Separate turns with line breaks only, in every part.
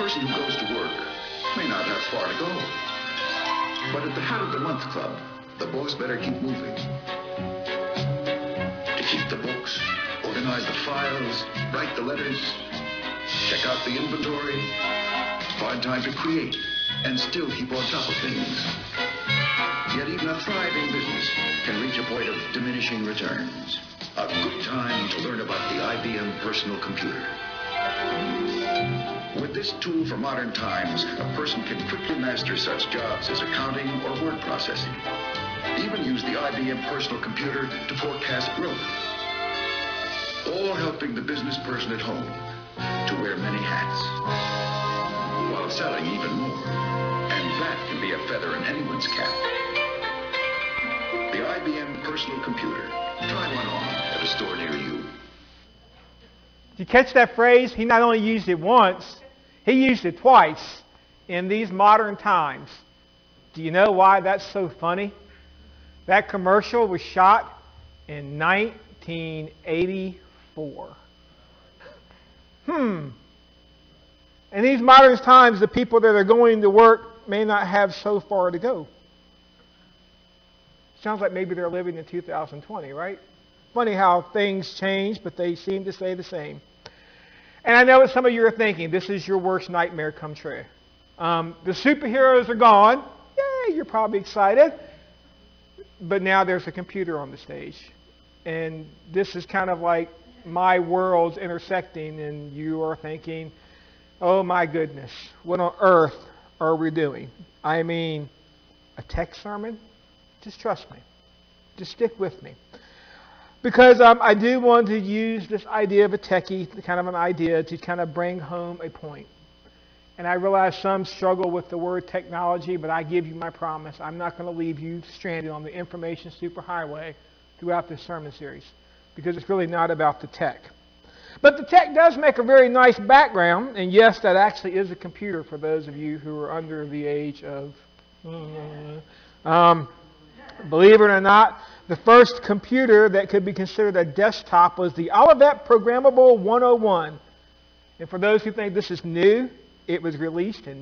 person who goes to work may not have far to go. But at the Hat of the Month Club, the boss better keep moving. To keep the books, organize the files, write the letters, check out the inventory, find time to create, and still keep on top of things. Yet even a thriving business can reach a point of diminishing returns. A good time to learn about the IBM personal computer. With this tool for modern times, a person can quickly master such jobs as accounting or word processing. Even use the IBM personal computer to forecast growth. All helping the business person at home to wear many hats, while selling even more. And that can be a feather in anyone's cap. The IBM personal computer. Try one on at a store near you.
Did you catch that phrase? He not only used it once, he used it twice in these modern times. Do you know why that's so funny? That commercial was shot in 1984. In these modern times, the people that are going to work may not have so far to go. Sounds like maybe they're living in 2020, right? Funny how things change, but they seem to stay the same. And I know what some of you are thinking. This is your worst nightmare come true. The superheroes are gone. Yay, you're probably excited. But now there's a computer on the stage. And this is kind of like my worlds intersecting, and you are thinking, oh my goodness, what on earth are we doing? I mean, a tech sermon? Just trust me. Just stick with me. Because I do want to use this idea of a techie, kind of an idea, to kind of bring home a point. And I realize some struggle with the word technology, but I give you my promise. I'm not going to leave you stranded on the information superhighway throughout this sermon series, because it's really not about the tech. But the tech does make a very nice background, and yes, that actually is a computer for those of you who are under the age of... believe it or not, the first computer that could be considered a desktop was the Olivet Programmable 101. And for those who think this is new, it was released in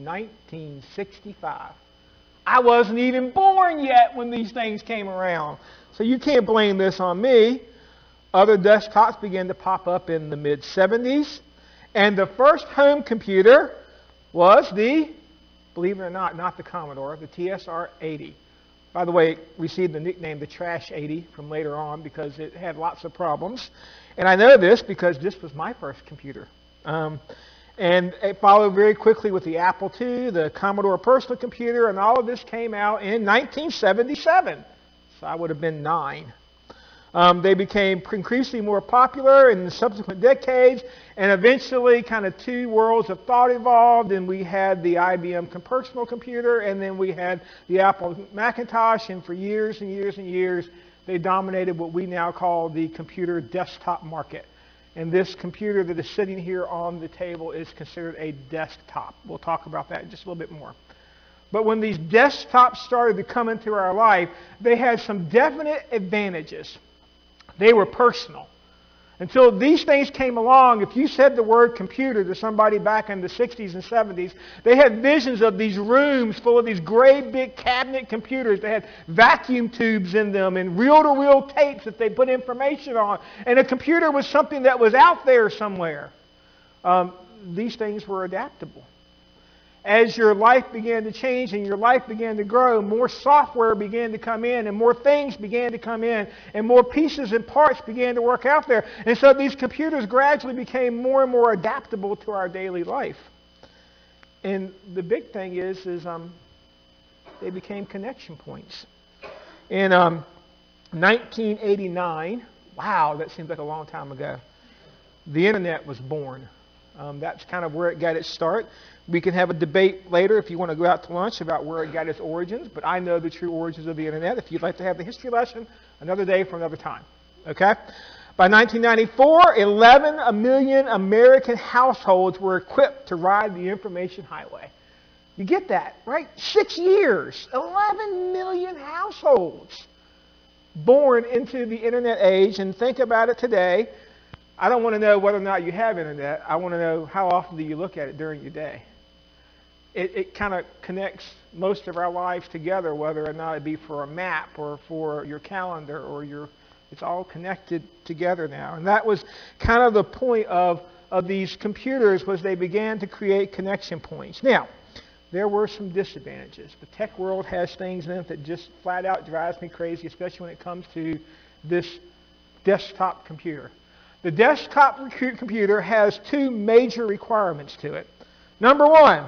1965. I wasn't even born yet when these things came around. So you can't blame this on me. Other desktops began to pop up in the mid-70s. And the first home computer was the, believe it or not the Commodore, the TSR-80. By the way, it received the nickname the Trash 80 from later on because it had lots of problems. And I know this because this was my first computer. And it followed very quickly with the Apple II, the Commodore personal computer, and all of this came out in 1977. So I would have been 9. They became increasingly more popular in the subsequent decades, and eventually kind of two worlds of thought evolved, and we had the IBM personal computer, and then we had the Apple Macintosh, and for years and years and years, they dominated what we now call the computer desktop market. And this computer that is sitting here on the table is considered a desktop. We'll talk about that in just a little bit more. But when these desktops started to come into our life, they had some definite advantages. They were personal. Until these things came along, if you said the word computer to somebody back in the 60s and 70s, they had visions of these rooms full of these great big cabinet computers. They had vacuum tubes in them and reel-to-reel tapes that they put information on. And a computer was something that was out there somewhere. These things were adaptable. As your life began to change and your life began to grow, more software began to come in and more things began to come in and more pieces and parts began to work out there. And so these computers gradually became more and more adaptable to our daily life. And the big thing is they became connection points. In 1989, wow, that seems like a long time ago, the internet was born. That's kind of where it got its start. We can have a debate later if you want to go out to lunch about where it got its origins, but I know the true origins of the internet. If you'd like to have the history lesson, another day for another time. Okay? By 1994, 11 million American households were equipped to ride the information highway. You get that, right? 6 years, 11 million households born into the internet age. And think about it today. I don't want to know whether or not you have internet. I want to know how often do you look at it during your day. it kind of connects most of our lives together, whether or not it be for a map or for your calendar or it's all connected together now. And that was kind of the point of these computers, was they began to create connection points. Now, there were some disadvantages. The tech world has things in it that just flat out drives me crazy, especially when it comes to this desktop computer. The desktop computer has two major requirements to it. Number one,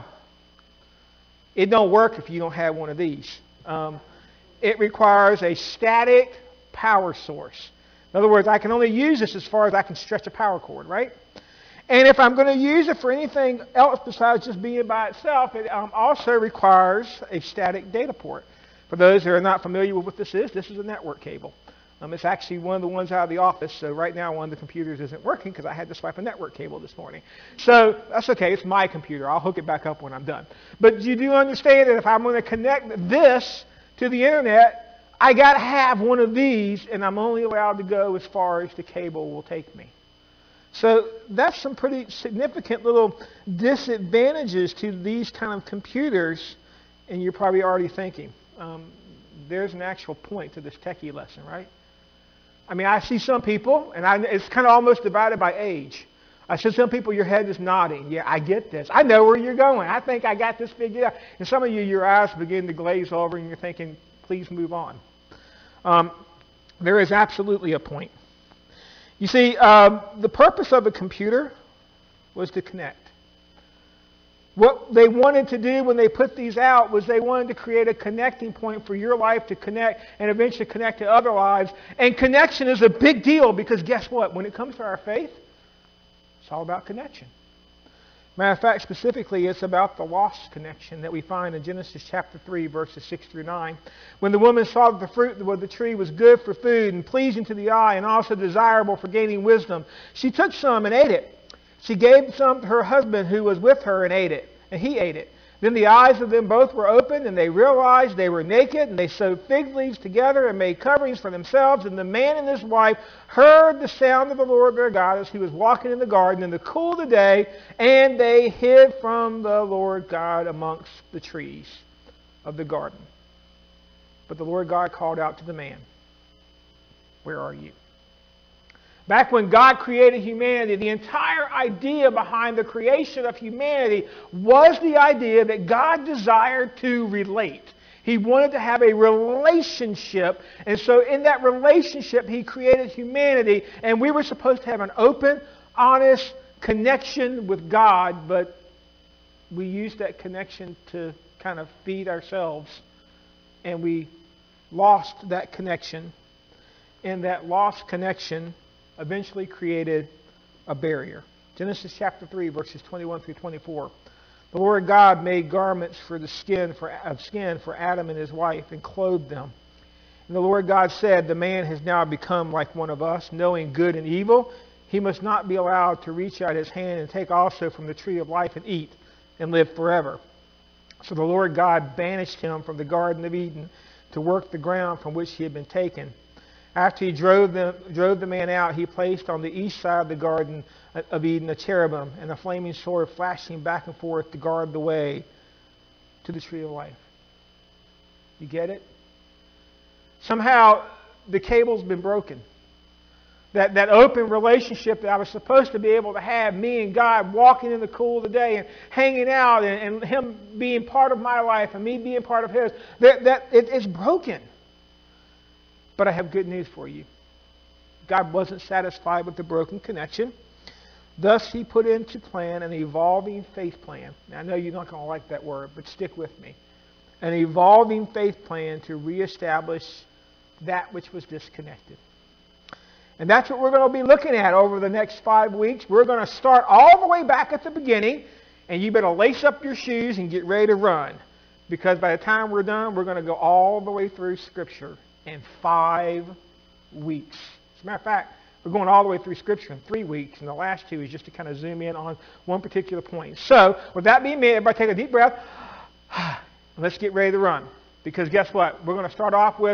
it don't work if you don't have one of these. It requires a static power source. In other words, I can only use this as far as I can stretch a power cord, right? And if I'm going to use it for anything else besides just being by itself, it also requires a static data port. For those who are not familiar with what this is a network cable. It's actually one of the ones out of the office, so right now one of the computers isn't working because I had to swipe a network cable this morning. So that's okay, it's my computer. I'll hook it back up when I'm done. But you do understand that if I'm going to connect this to the internet, I got to have one of these, and I'm only allowed to go as far as the cable will take me. So that's some pretty significant little disadvantages to these kind of computers, and you're probably already thinking, there's an actual point to this techie lesson, right? I mean, I see some people, and it's kind of almost divided by age. I see some people, your head is nodding. Yeah, I get this. I know where you're going. I think I got this figured out. And some of you, your eyes begin to glaze over, and you're thinking, please move on. There is absolutely a point. You see, the purpose of a computer was to connect. What they wanted to do when they put these out was they wanted to create a connecting point for your life to connect and eventually connect to other lives. And connection is a big deal because guess what? When it comes to our faith, it's all about connection. Matter of fact, specifically, it's about the lost connection that we find in Genesis chapter 3, verses 6 through 9. When the woman saw that the fruit of the tree was good for food and pleasing to the eye and also desirable for gaining wisdom, she took some and ate it. She gave some to her husband who was with her and ate it, and he ate it. Then the eyes of them both were opened, and they realized they were naked, and they sewed fig leaves together and made coverings for themselves. And the man and his wife heard the sound of the Lord their God as he was walking in the garden in the cool of the day, and they hid from the Lord God amongst the trees of the garden. But the Lord God called out to the man, "Where are you?" Back when God created humanity, the entire idea behind the creation of humanity was the idea that God desired to relate. He wanted to have a relationship, and so in that relationship, he created humanity, and we were supposed to have an open, honest connection with God, but we used that connection to kind of feed ourselves, and we lost that connection, and that lost connection eventually created a barrier. Genesis chapter 3, verses 21 through 24. The Lord God made garments of skin for Adam and his wife and clothed them. And the Lord God said, "The man has now become like one of us, knowing good and evil. He must not be allowed to reach out his hand and take also from the tree of life and eat and live forever." So the Lord God banished him from the Garden of Eden to work the ground from which he had been taken. After he drove the man out, he placed on the east side of the Garden of Eden a cherubim and a flaming sword flashing back and forth to guard the way to the tree of life. You get it? Somehow the cable's been broken. That open relationship that I was supposed to be able to have, me and God walking in the cool of the day and hanging out and him being part of my life and me being part of his, it's broken. But I have good news for you. God wasn't satisfied with the broken connection. Thus, he put into plan an evolving faith plan. Now, I know you're not going to like that word, but stick with me. An evolving faith plan to reestablish that which was disconnected. And that's what we're going to be looking at over the next 5 weeks. We're going to start all the way back at the beginning, and you better lace up your shoes and get ready to run. Because by the time we're done, we're going to go all the way through Scripture in 5 weeks. As a matter of fact, we're going all the way through Scripture in 3 weeks, and the last 2 is just to kind of zoom in on one particular point. So, with that being said, everybody take a deep breath. Let's get ready to run. Because guess what? We're going to start off with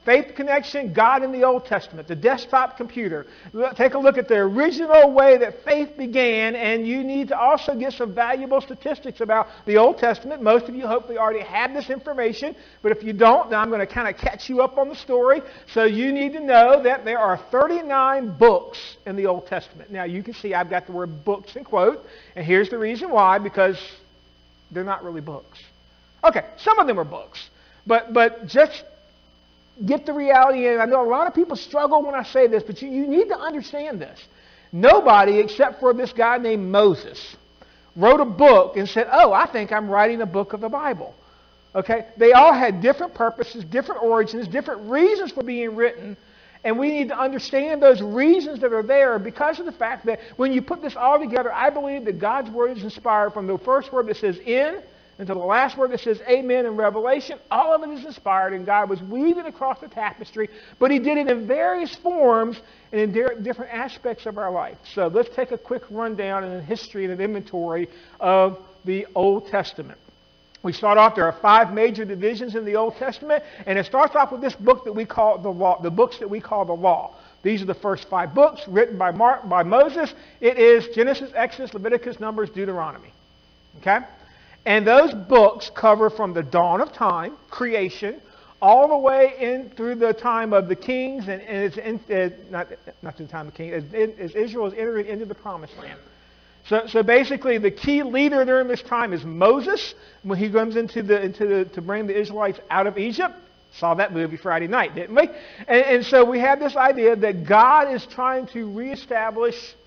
Faith Connection, God in the Old Testament, the desktop computer. Take a look at the original way that faith began, and you need to also get some valuable statistics about the Old Testament. Most of you hopefully already have this information, but if you don't, then I'm going to kind of catch you up on the story. So you need to know that there are 39 books in the Old Testament. Now you can see I've got the word books in quote, and here's the reason why, because they're not really books. Okay, some of them are books, but just get the reality in. I know a lot of people struggle when I say this, but you need to understand this. Nobody except for this guy named Moses wrote a book and said, oh, I think I'm writing a book of the Bible. Okay? They all had different purposes, different origins, different reasons for being written, and we need to understand those reasons that are there because of the fact that when you put this all together, I believe that God's word is inspired from the first word that says in until the last word that says amen in Revelation. All of it is inspired, and God was weaving across the tapestry, but he did it in various forms and in different aspects of our life. So let's take a quick rundown and a history and an inventory of the Old Testament. We start off, there are 5 major divisions in the Old Testament, and it starts off with this book that we call the law, the books that we call the law. These are the first 5 books written by Moses. It is Genesis, Exodus, Leviticus, Numbers, Deuteronomy. Okay? And those books cover from the dawn of time, creation, all the way in through the time of the kings, and not through the time of the kings, as Israel is entering into the promised land. So basically, the key leader during this time is Moses, when he comes to bring the Israelites out of Egypt. Saw that movie Friday night, didn't we? And so we have this idea that God is trying to reestablish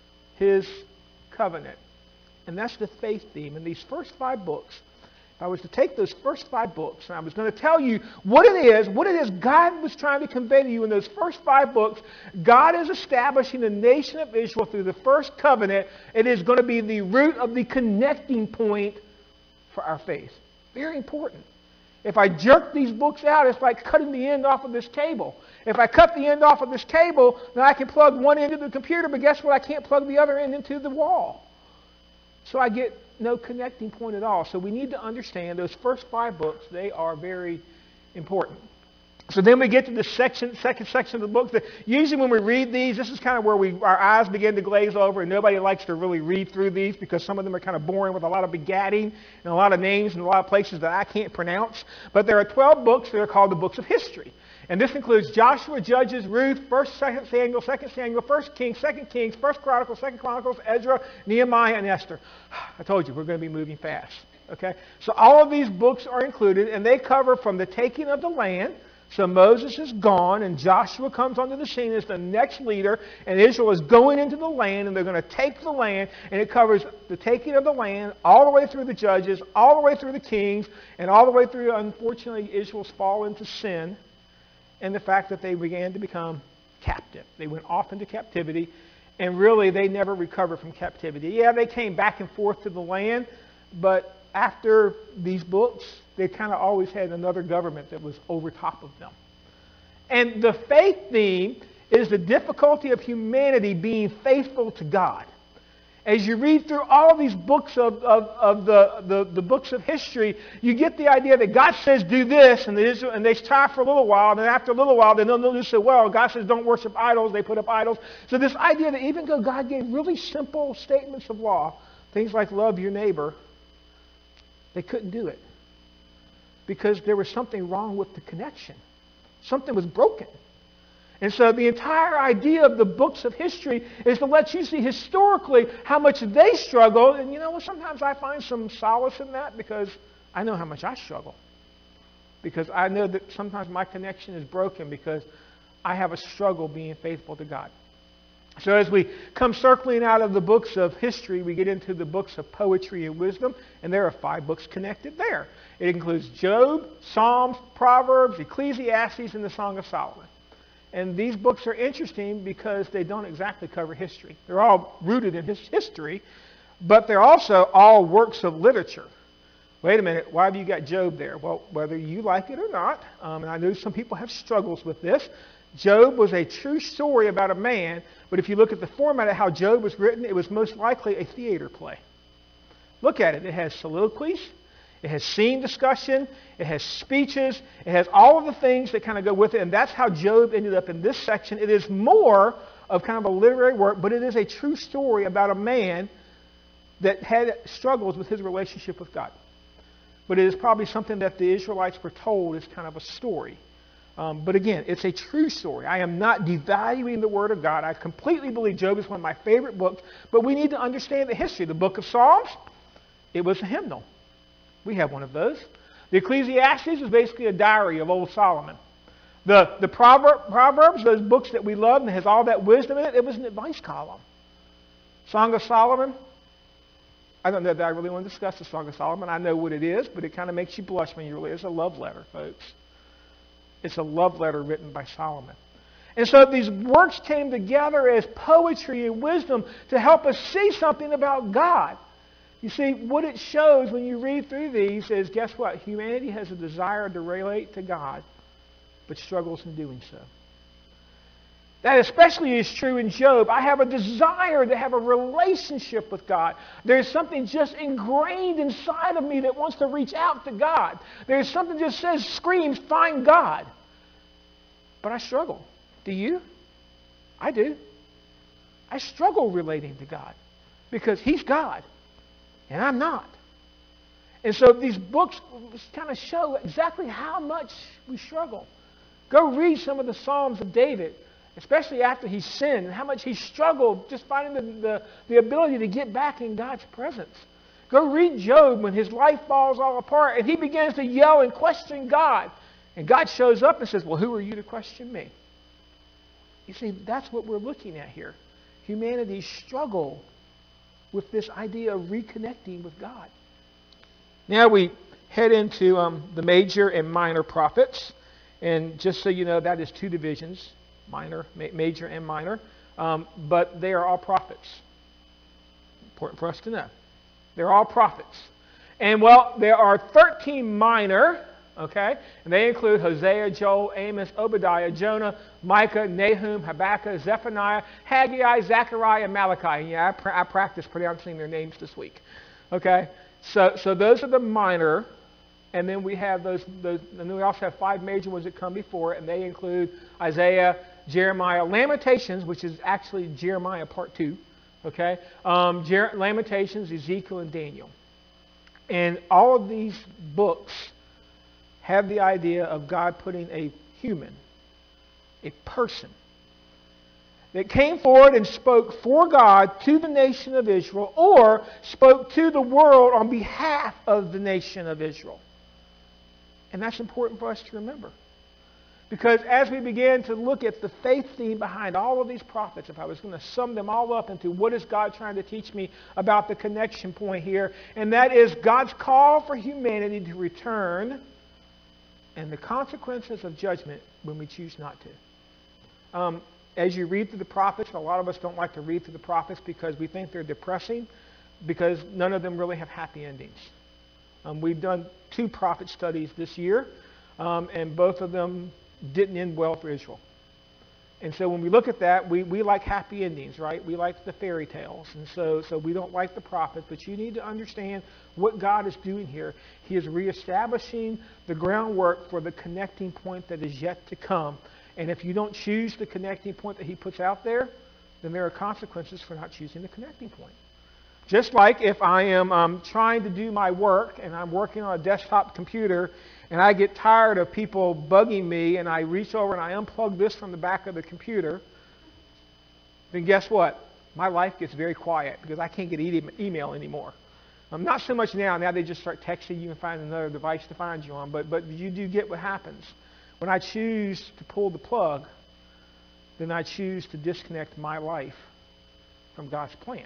his covenant. And that's the faith theme. In these first 5 books, if I was to take those first 5 books, and I was going to tell you what it is God was trying to convey to you in those first 5 books, God is establishing the nation of Israel through the first covenant. It is going to be the root of the connecting point for our faith. Very important. If I jerk these books out, it's like cutting the end off of this cable. If I cut the end off of this cable, then I can plug one end into the computer, but guess what? I can't plug the other end into the wall. So I get no connecting point at all. So we need to understand those first 5 books, they are very important. So then we get to the second section of the book. Usually when we read these, this is kind of where our eyes begin to glaze over, and nobody likes to really read through these because some of them are kind of boring with a lot of begatting and a lot of names and a lot of places that I can't pronounce. But there are 12 books that are called the books of history. And this includes Joshua, Judges, Ruth, 1st, 2nd Samuel, 2nd Samuel, 1st Kings, 2nd Kings, 1st Chronicles, 2nd Chronicles, Ezra, Nehemiah, and Esther. I told you, we're going to be moving fast. Okay? So all of these books are included, and they cover from the taking of the land. So Moses is gone, and Joshua comes onto the scene as the next leader, and Israel is going into the land, and they're going to take the land, and it covers the taking of the land all the way through the Judges, all the way through the Kings, and all the way through, unfortunately, Israel's fall into sin, and the fact that they began to become captive. They went off into captivity, and really they never recovered from captivity. Yeah, they came back and forth to the land, but after these books, they kind of always had another government that was over top of them. And the faith theme is the difficulty of humanity being faithful to God. As you read through all of these books of the books of history, you get the idea that God says do this, and they try for a little while, and then after a little while, they don't do so well. God says don't worship idols, they put up idols. So this idea that even though God gave really simple statements of law, things like love your neighbor, they couldn't do it because there was something wrong with the connection. Something was broken. And so the entire idea of the books of history is to let you see historically how much they struggled. And you know, sometimes I find some solace in that because I know how much I struggle. Because I know that sometimes my connection is broken because I have a struggle being faithful to God. So as we come circling out of the books of history, we get into the books of poetry and wisdom, and there are 5 books connected there. It includes Job, Psalms, Proverbs, Ecclesiastes, and the Song of Solomon. And these books are interesting because they don't exactly cover history. They're all rooted in history, but they're also all works of literature. Wait a minute, why have you got Job there? Well, whether you like it or not, and I know some people have struggles with this, Job was a true story about a man, but if you look at the format of how Job was written, it was most likely a theater play. Look at it. It has soliloquies. It has scene discussion. It has speeches. It has all of the things that kind of go with it. And that's how Job ended up in this section. It is more of kind of a literary work, but it is a true story about a man that had struggles with his relationship with God. But it is probably something that the Israelites were told as kind of a story. But again, it's a true story. I am not devaluing the Word of God. I completely believe Job is one of my favorite books. But we need to understand the history. The book of Psalms, it was a hymnal. We have one of those. The Ecclesiastes is basically a diary of old Solomon. The Proverbs, those books that we love and has all that wisdom in it, it was an advice column. Song of Solomon, I don't know that I really want to discuss the Song of Solomon. I know what it is, but it kind of makes you blush when you realize it's a love letter, folks. It's a love letter written by Solomon. And so these works came together as poetry and wisdom to help us see something about God. You see, what it shows when you read through these is, guess what? Humanity has a desire to relate to God, but struggles in doing so. That especially is true in Job. I have a desire to have a relationship with God. There's something just ingrained inside of me that wants to reach out to God. There's something that just says, screams, find God. But I struggle. Do you? I do. I struggle relating to God because He's God and I'm not. And so these books kind of show exactly how much we struggle. Go read some of the Psalms of David, especially after he sinned, and how much he struggled just finding the ability to get back in God's presence. Go read Job when his life falls all apart and he begins to yell and question God. And God shows up and says, well, who are you to question me? You see, that's what we're looking at here. Humanity's struggle with this idea of reconnecting with God. Now we head into the major and minor prophets. And just so you know, that is two divisions. Major and minor, but they are all prophets. Important for us to know. They're all prophets. And well, there are 13 minor, okay? And they include Hosea, Joel, Amos, Obadiah, Jonah, Micah, Nahum, Habakkuk, Zephaniah, Haggai, Zechariah, and Malachi. Yeah, I practiced pronouncing their names this week. Okay? So those are the minor. And then we have those, and then we also have 5 major ones that come before it, and they include Isaiah, Jeremiah, Lamentations, which is actually Jeremiah part 2, okay? Lamentations, Ezekiel, and Daniel. And all of these books have the idea of God putting a human, a person, that came forward and spoke for God to the nation of Israel, or spoke to the world on behalf of the nation of Israel. And that's important for us to remember. Because as we begin to look at the faith theme behind all of these prophets, if I was going to sum them all up into what is God trying to teach me about the connection point here, and that is God's call for humanity to return and the consequences of judgment when we choose not to. As you read through the prophets, a lot of us don't like to read through the prophets because we think they're depressing, because none of them really have happy endings. We've done 2 prophet studies this year, and both of them didn't end well for Israel. And so when we look at that, we like happy endings, right? We like the fairy tales. And so we don't like the prophets, but you need to understand what God is doing here. He is reestablishing the groundwork for the connecting point that is yet to come. And if you don't choose the connecting point that He puts out there, then there are consequences for not choosing the connecting point. Just like if I am trying to do my work and I'm working on a desktop computer and I get tired of people bugging me and I reach over and I unplug this from the back of the computer, then guess what? My life gets very quiet because I can't get email anymore. Not so much now. Now they just start texting you and find another device to find you on. But you do get what happens. When I choose to pull the plug, then I choose to disconnect my life from God's plan.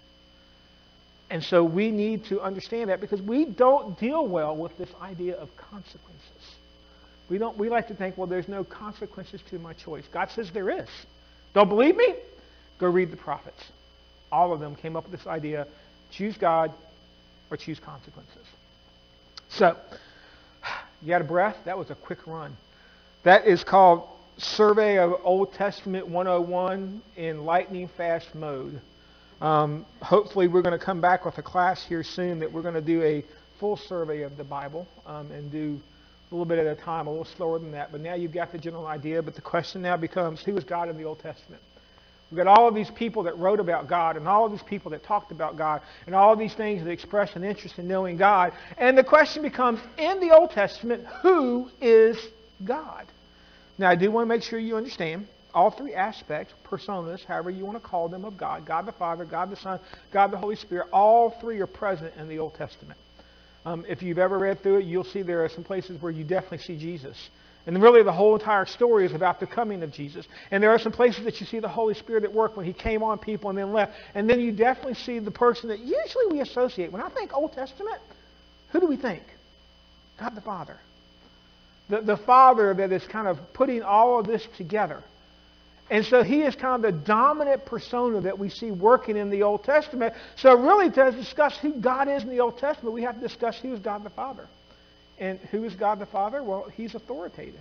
And so we need to understand that because we don't deal well with this idea of consequences. We like to think, well, there's no consequences to my choice. God says there is. Don't believe me? Go read the prophets. All of them came up with this idea, choose God or choose consequences. So, you got a breath? That was a quick run. That is called Survey of Old Testament 101 in lightning fast mode. Hopefully we're going to come back with a class here soon that we're going to do a full survey of the Bible and do a little bit at a time, a little slower than that. But now you've got the general idea. But the question now becomes, who is God in the Old Testament? We've got all of these people that wrote about God and all of these people that talked about God and all of these things that express an interest in knowing God. And the question becomes, in the Old Testament, who is God? Now, I do want to make sure you understand all three aspects, personas, however you want to call them, of God. God the Father, God the Son, God the Holy Spirit. All three are present in the Old Testament. If you've ever read through it, you'll see there are some places where you definitely see Jesus. And really the whole entire story is about the coming of Jesus. And there are some places that you see the Holy Spirit at work when he came on people and then left. And then you definitely see the person that usually we associate. When I think Old Testament, who do we think? God the Father. The Father that is kind of putting all of this together. And so he is kind of the dominant persona that we see working in the Old Testament. So really to discuss who God is in the Old Testament, we have to discuss who is God the Father. And who is God the Father? Well, he's authoritative.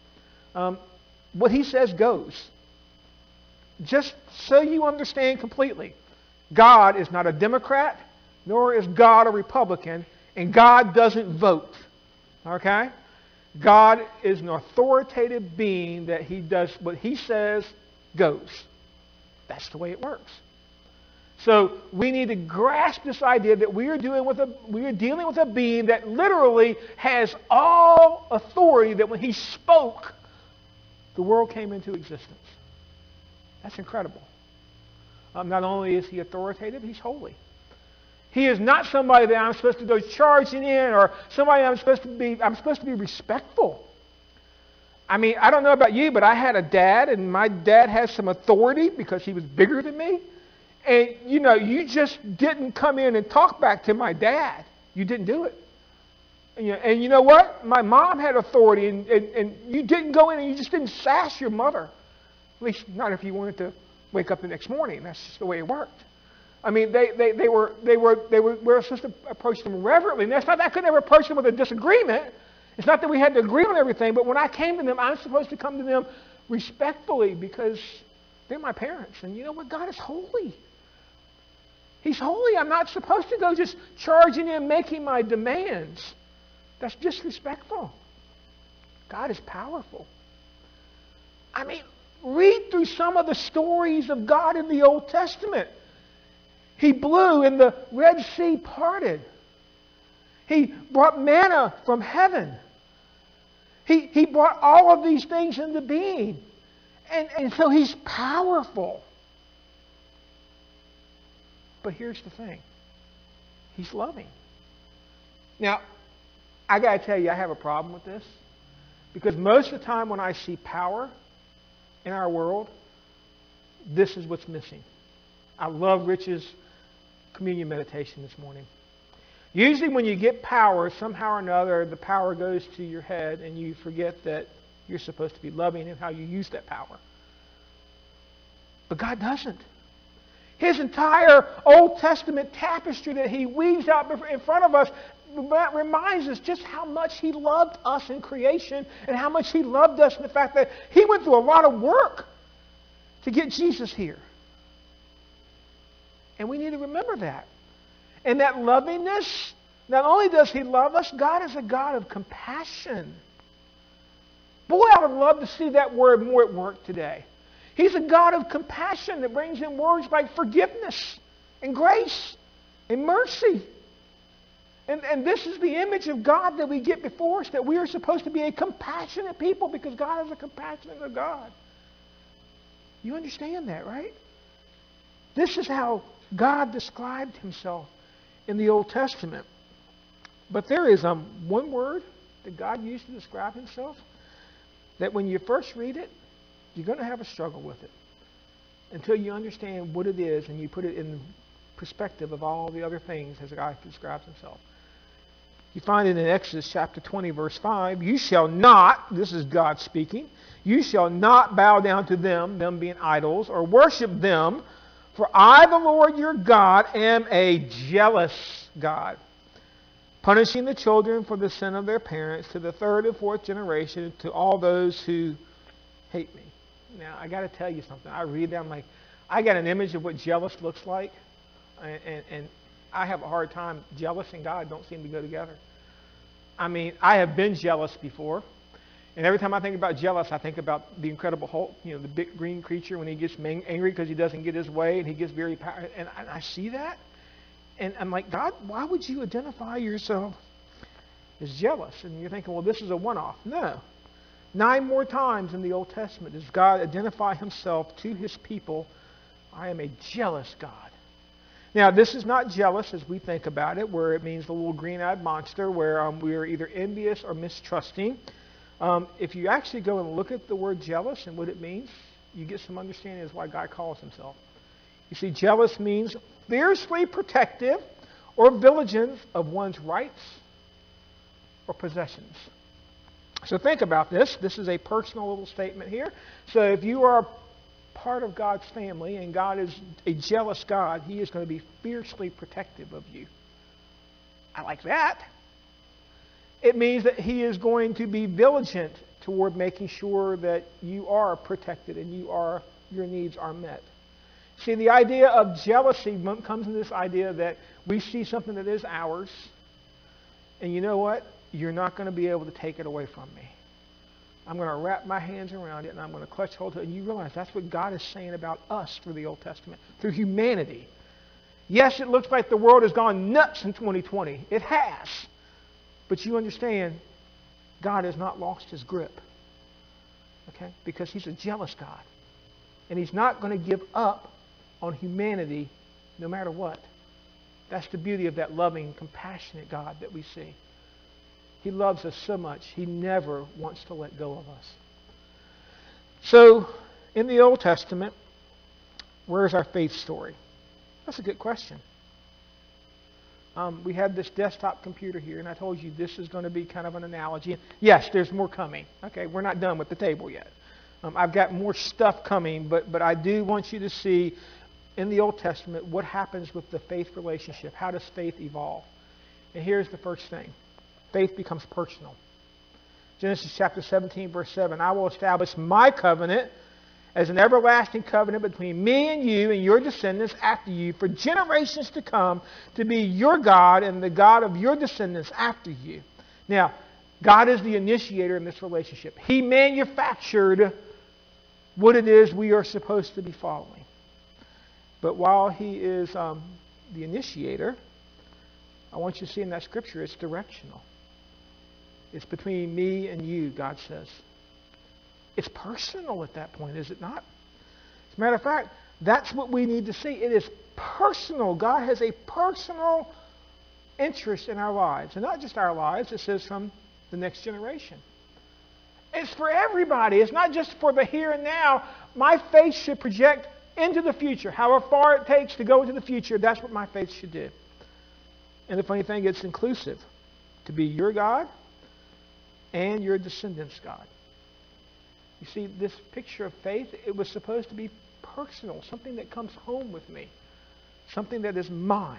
What he says goes. Just so you understand completely, God is not a Democrat, nor is God a Republican, and God doesn't vote. Okay? God is an authoritative being that he does what he says goes. That's the way it works. So we need to grasp this idea that we are dealing with a being that literally has all authority, that when he spoke, the world came into existence. That's incredible. Not only is he authoritative, he's holy. He is not somebody that I'm supposed to go charging in, or somebody I'm supposed to be respectful. I mean, I don't know about you, but I had a dad, and my dad has some authority because he was bigger than me. And, you know, you just didn't come in and talk back to my dad. You didn't do it. And you know what? My mom had authority, and you didn't go in and you just didn't sass your mother. At least not if you wanted to wake up the next morning. That's just the way it worked. I mean, we were supposed to approach them reverently. And that's not that I could never approach them with a disagreement. It's not that we had to agree on everything, but when I came to them, I'm supposed to come to them respectfully because they're my parents. And you know what? God is holy. He's holy. I'm not supposed to go just charging in, making my demands. That's disrespectful. God is powerful. I mean, read through some of the stories of God in the Old Testament. He blew and the Red Sea parted. He brought manna from heaven. He brought all of these things into being. And so he's powerful. But here's the thing. He's loving. Now, I got to tell you, I have a problem with this. Because most of the time when I see power in our world, this is what's missing. I love Rich's communion meditation this morning. Usually when you get power, somehow or another, the power goes to your head and you forget that you're supposed to be loving and how you use that power. But God doesn't. His entire Old Testament tapestry that he weaves out in front of us reminds us just how much he loved us in creation and how much he loved us in the fact that he went through a lot of work to get Jesus here. And we need to remember that. And that lovingness, not only does he love us, God is a God of compassion. Boy, I would love to see that word more at work today. He's a God of compassion that brings in words like forgiveness and grace and mercy. And this is the image of God that we get before us, that we are supposed to be a compassionate people because God is a compassionate God. You understand that, right? This is how God described himself in the Old Testament. But there is one word that God used to describe himself that when you first read it, you're going to have a struggle with it until you understand what it is and you put it in perspective of all the other things as God describes himself. You find it in Exodus chapter 20, verse 5. You shall not, this is God speaking, you shall not bow down to them being idols, or worship them, for I, the Lord your God, am a jealous God, punishing the children for the sin of their parents to the third and fourth generation, to all those who hate me. Now, I got to tell you something. I read that, I'm like, I got an image of what jealous looks like. And I have a hard time. Jealous and God don't seem to go together. I mean, I have been jealous before. And every time I think about jealous, I think about the Incredible Hulk, the big green creature when he gets angry because he doesn't get his way and he gets very powerful. And I see that. And I'm like, God, why would you identify yourself as jealous? And you're thinking, well, this is a one-off. No. 9 more times in the Old Testament does God identify himself to his people. I am a jealous God. Now, this is not jealous as we think about it, where it means the little green-eyed monster, where we are either envious or mistrusting. If you actually go and look at the word jealous and what it means, you get some understanding as why God calls himself. You see, jealous means fiercely protective or vigilant of one's rights or possessions. So think about this. This is a personal little statement here. So if you are part of God's family and God is a jealous God, he is going to be fiercely protective of you. I like that. It means that he is going to be vigilant toward making sure that you are protected and your needs are met. See, the idea of jealousy comes in this idea that we see something that is ours, and you know what? You're not going to be able to take it away from me. I'm going to wrap my hands around it, and I'm going to clutch hold to it. And you realize that's what God is saying about us through the Old Testament, through humanity. Yes, it looks like the world has gone nuts in 2020. It has. But you understand, God has not lost his grip. Okay? Because he's a jealous God. And he's not going to give up on humanity no matter what. That's the beauty of that loving, compassionate God that we see. He loves us so much, he never wants to let go of us. So, in the Old Testament, where's our faith story? That's a good question. We have this desktop computer here, and I told you this is going to be kind of an analogy. Yes, there's more coming. Okay, we're not done with the table yet. I've got more stuff coming, but I do want you to see in the Old Testament what happens with the faith relationship. How does faith evolve? And here's the first thing. Faith becomes personal. Genesis chapter 17, verse 7. I will establish my covenant as an everlasting covenant between me and you and your descendants after you for generations to come, to be your God and the God of your descendants after you. Now, God is the initiator in this relationship. He manufactured what it is we are supposed to be following. But while he is the initiator, I want you to see in that scripture it's directional. It's between me and you, God says. It's personal at that point, is it not? As a matter of fact, that's what we need to see. It is personal. God has a personal interest in our lives. And not just our lives, it says from the next generation. It's for everybody. It's not just for the here and now. My faith should project into the future. However far it takes to go into the future, that's what my faith should do. And the funny thing, it's inclusive. To be your God and your descendants' God. You see, this picture of faith, it was supposed to be personal, something that comes home with me, something that is mine.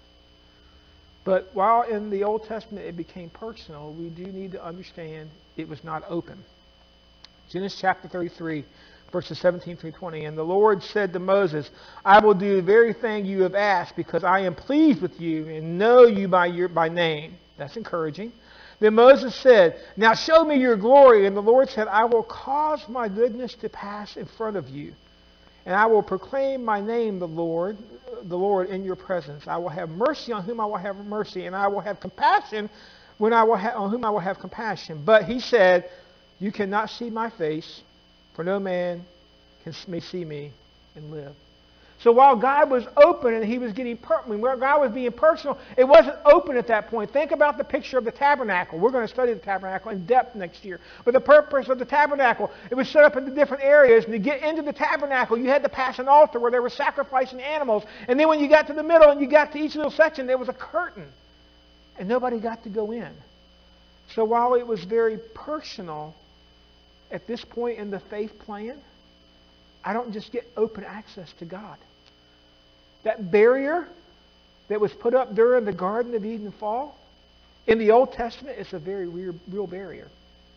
But while in the Old Testament it became personal, we do need to understand it was not open. Genesis chapter 33, verses 17 through 20. And the Lord said to Moses, I will do the very thing you have asked, because I am pleased with you and know you by name. That's encouraging. Then Moses said, now show me your glory. And the Lord said, I will cause my goodness to pass in front of you. And I will proclaim my name, the Lord, in your presence. I will have mercy on whom I will have mercy, and I will have compassion on whom I will have compassion. But he said, you cannot see my face, for no man may see me and live. So while God was open and he was where God was being personal, it wasn't open at that point. Think about the picture of the tabernacle. We're going to study the tabernacle in depth next year. But the purpose of the tabernacle, it was set up into different areas. And to get into the tabernacle, you had to pass an altar where they were sacrificing animals. And then when you got to the middle and you got to each little section, there was a curtain. And nobody got to go in. So while it was very personal, at this point in the faith plan, I don't just get open access to God. That barrier that was put up during the Garden of Eden fall, in the Old Testament, it's a very real barrier.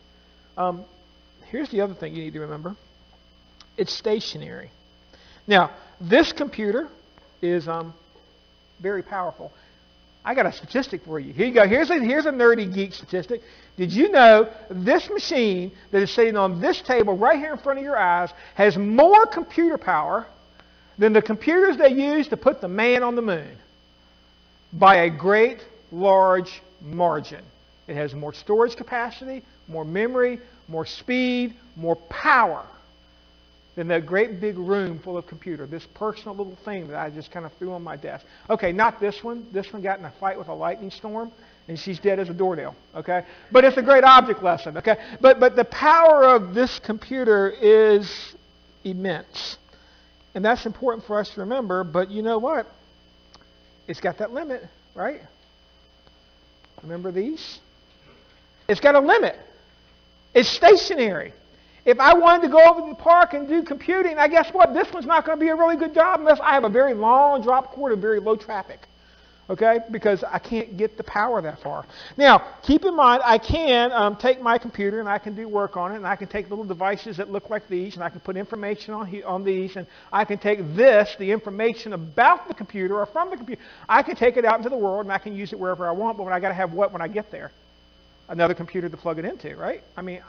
Here's the other thing you need to remember. It's stationary. Now, this computer is very powerful. I got a statistic for you. Here you go. Here's a nerdy geek statistic. Did you know this machine that is sitting on this table right here in front of your eyes has more computer power than the computers they used to put the man on the moon? By a great large margin. It has more storage capacity, more memory, more speed, more power than that great big room full of computer, this personal little thing that I just kind of threw on my desk. Okay, not this one. This one got in a fight with a lightning storm, and she's dead as a doornail, okay? But it's a great object lesson, okay? But the power of this computer is immense. And that's important for us to remember, but you know what? It's got that limit, right? Remember these? It's got a limit. It's stationary. If I wanted to go over to the park and do computing, I guess what? This one's not going to be a really good job unless I have a very long drop cord and very low traffic. Okay? Because I can't get the power that far. Now, keep in mind, I can take my computer and I can do work on it, and I can take little devices that look like these, and I can put information on these, and I can take this, the information about the computer or from the computer, I can take it out into the world and I can use it wherever I want, but I got to have what when I get there? Another computer to plug it into, right? I mean,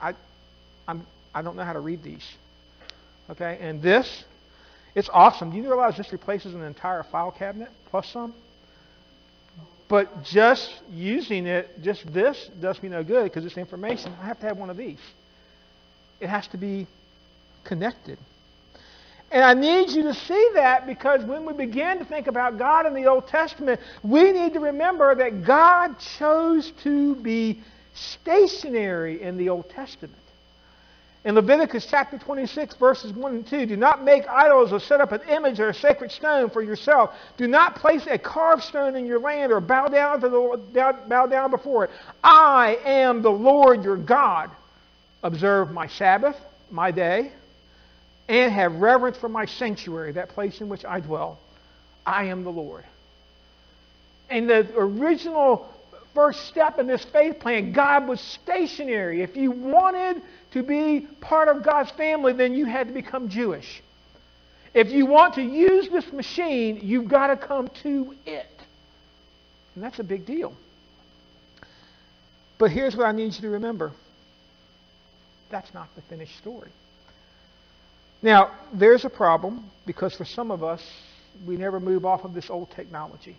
I don't know how to read these. Okay, and this, it's awesome. Do you realize this replaces an entire file cabinet plus some? But just using it, just this, does me no good because it's information. I have to have one of these. It has to be connected. And I need you to see that because when we begin to think about God in the Old Testament, we need to remember that God chose to be stationary in the Old Testament. In Leviticus chapter 26, verses 1 and 2, do not make idols or set up an image or a sacred stone for yourself. Do not place a carved stone in your land or bow down before it. I am the Lord your God. Observe my Sabbath, my day, and have reverence for my sanctuary, that place in which I dwell. I am the Lord. And the original first step in this faith plan, God was stationary. If you wanted to be part of God's family, then you had to become Jewish. If you want to use this machine, you've got to come to it. And that's a big deal. But here's what I need you to remember. That's not the finished story. Now, there's a problem because for some of us, we never move off of this old technology.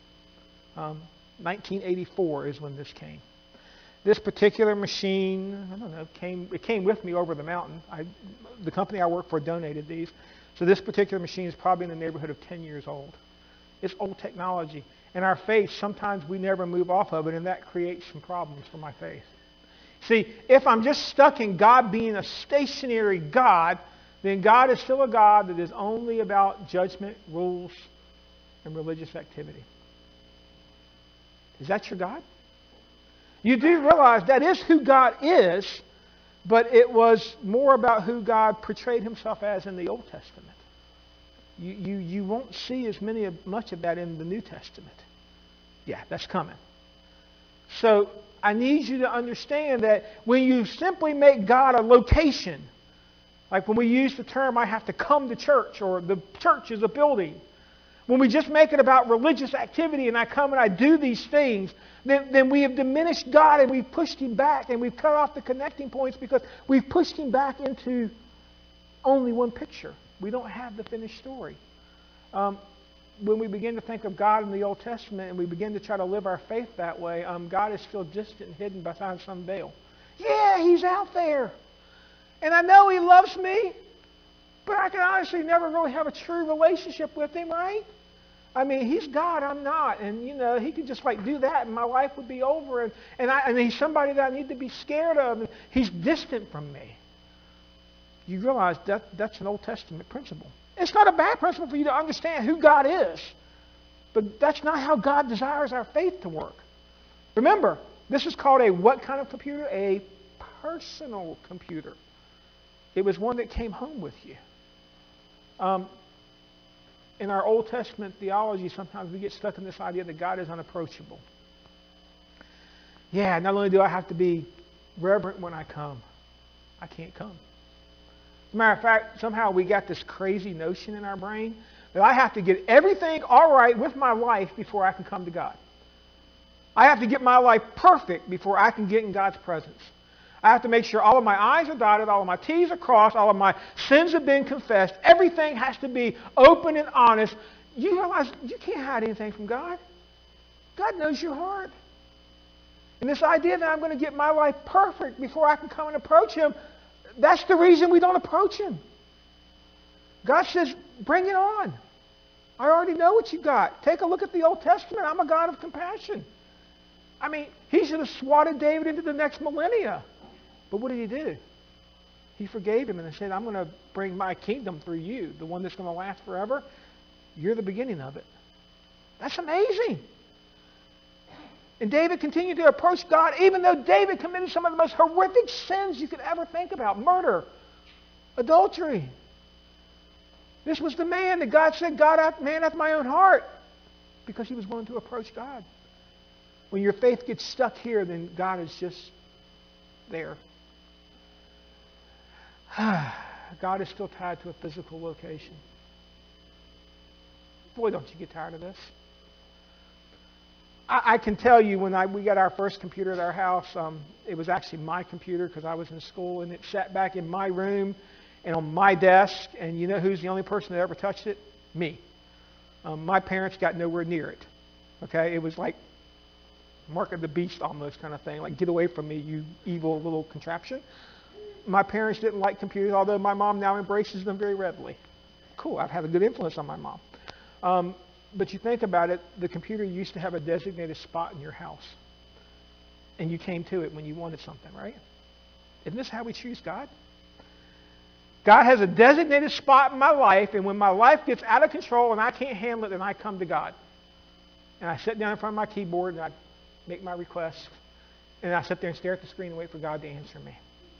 1984 is when this came. This particular machine, I don't know, it came with me over the mountain. The company I work for donated these. So this particular machine is probably in the neighborhood of 10 years old. It's old technology. In our faith, sometimes we never move off of it, and that creates some problems for my faith. See, if I'm just stuck in God being a stationary God, then God is still a God that is only about judgment, rules, and religious activity. Is that your God? You do realize that is who God is, but it was more about who God portrayed himself as in the Old Testament. You won't see much of that in the New Testament. Yeah, that's coming. So I need you to understand that when you simply make God a location, like when we use the term, I have to come to church, or the church is a building. When we just make it about religious activity and I come and I do these things, then we have diminished God and we've pushed him back and we've cut off the connecting points because we've pushed him back into only one picture. We don't have the finished story. When we begin to think of God in the Old Testament and we begin to try to live our faith that way, God is still distant and hidden behind some veil. Yeah, he's out there. And I know he loves me, but I can honestly never really have a true relationship with him, right? I mean, he's God, I'm not. And, he could just do that and my life would be over. And he's somebody that I need to be scared of. And he's distant from me. You realize that's an Old Testament principle. It's not a bad principle for you to understand who God is. But that's not how God desires our faith to work. Remember, this is called a what kind of computer? A personal computer. It was one that came home with you. In our Old Testament theology, sometimes we get stuck in this idea that God is unapproachable. Yeah, not only do I have to be reverent when I come, I can't come. As a matter of fact, somehow we got this crazy notion in our brain that I have to get everything all right with my life before I can come to God. I have to get my life perfect before I can get in God's presence. I have to make sure all of my I's are dotted, all of my T's are crossed, all of my sins have been confessed. Everything has to be open and honest. You realize you can't hide anything from God. God knows your heart. And this idea that I'm going to get my life perfect before I can come and approach him, that's the reason we don't approach him. God says, bring it on. I already know what you got. Take a look at the Old Testament. I'm a God of compassion. I mean, he should have swatted David into the next millennia. But what did he do? He forgave him and said, I'm going to bring my kingdom through you, the one that's going to last forever. You're the beginning of it. That's amazing. And David continued to approach God, even though David committed some of the most horrific sins you could ever think about. Murder, adultery. This was the man that God said, man after my own heart, because he was willing to approach God. When your faith gets stuck here, then God is just there. God is still tied to a physical location. Boy, don't you get tired of this. I can tell you when we got our first computer at our house, it was actually my computer because I was in school, and it sat back in my room and on my desk, and you know who's the only person that ever touched it? Me. My parents got nowhere near it. Okay? It was like Mark of the Beast almost kind of thing, like get away from me, you evil little contraption. My parents didn't like computers, although my mom now embraces them very readily. Cool, I've had a good influence on my mom. But you think about it, the computer used to have a designated spot in your house. And you came to it when you wanted something, right? Isn't this how we choose God? God has a designated spot in my life, and when my life gets out of control and I can't handle it, then I come to God. And I sit down in front of my keyboard and I make my request, and I sit there and stare at the screen and wait for God to answer me.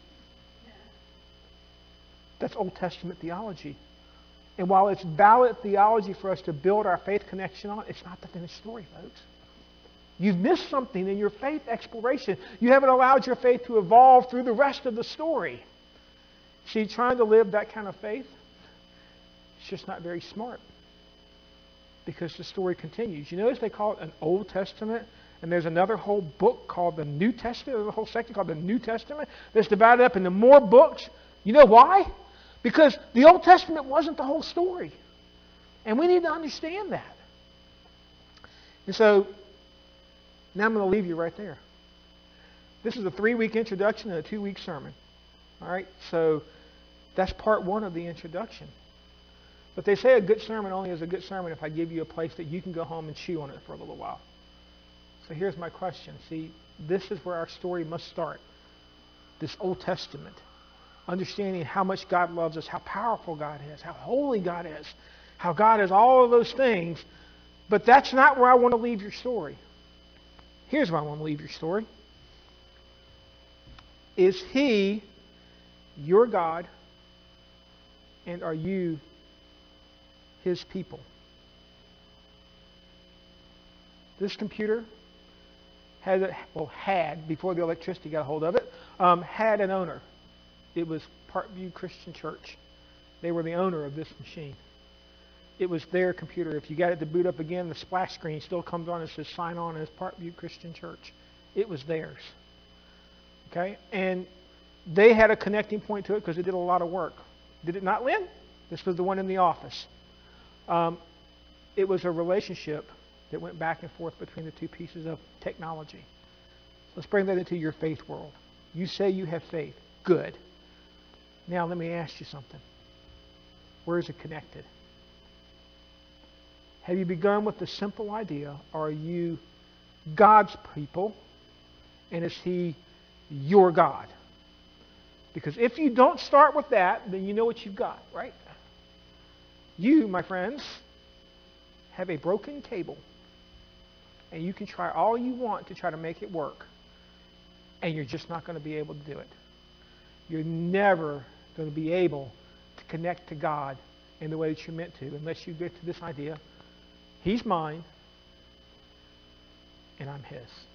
That's Old Testament theology. And while it's valid theology for us to build our faith connection on, it's not the finished story, folks. You've missed something in your faith exploration. You haven't allowed your faith to evolve through the rest of the story. See, trying to live that kind of faith, it's just not very smart. Because the story continues. You notice they call it an Old Testament, and there's another whole book called the New Testament. There's a whole section called the New Testament that's divided up into more books. You know why? Because the Old Testament wasn't the whole story. And we need to understand that. And so, now I'm going to leave you right there. This is a 3-week introduction and a 2-week sermon. All right? So, that's part 1 of the introduction. But they say a good sermon only is a good sermon if I give you a place that you can go home and chew on it for a little while. So here's my question. See, this is where our story must start. This Old Testament. Understanding how much God loves us, how powerful God is, how holy God is, how God is all of those things. But that's not where I want to leave your story. Here's where I want to leave your story. Is he your God, and are you his people? This computer had, before the electricity got a hold of it, had an owner. It was Parkview Christian Church. They were the owner of this machine. It was their computer. If you got it to boot up again, the splash screen still comes on and says sign on as Parkview Christian Church. It was theirs. Okay? And they had a connecting point to it because it did a lot of work. Did it not, Lynn? This was the one in the office. It was a relationship that went back and forth between the two pieces of technology. Let's bring that into your faith world. You say you have faith. Good. Now let me ask you something. Where is it connected? Have you begun with the simple idea, are you God's people, and is he your God? Because if you don't start with that, then you know what you've got, right? You, my friends, have a broken cable, and you can try all you want to try to make it work, and you're just not going to be able to do it. You're never going to be able to connect to God in the way that you're meant to unless you get to this idea, he's mine, and I'm his.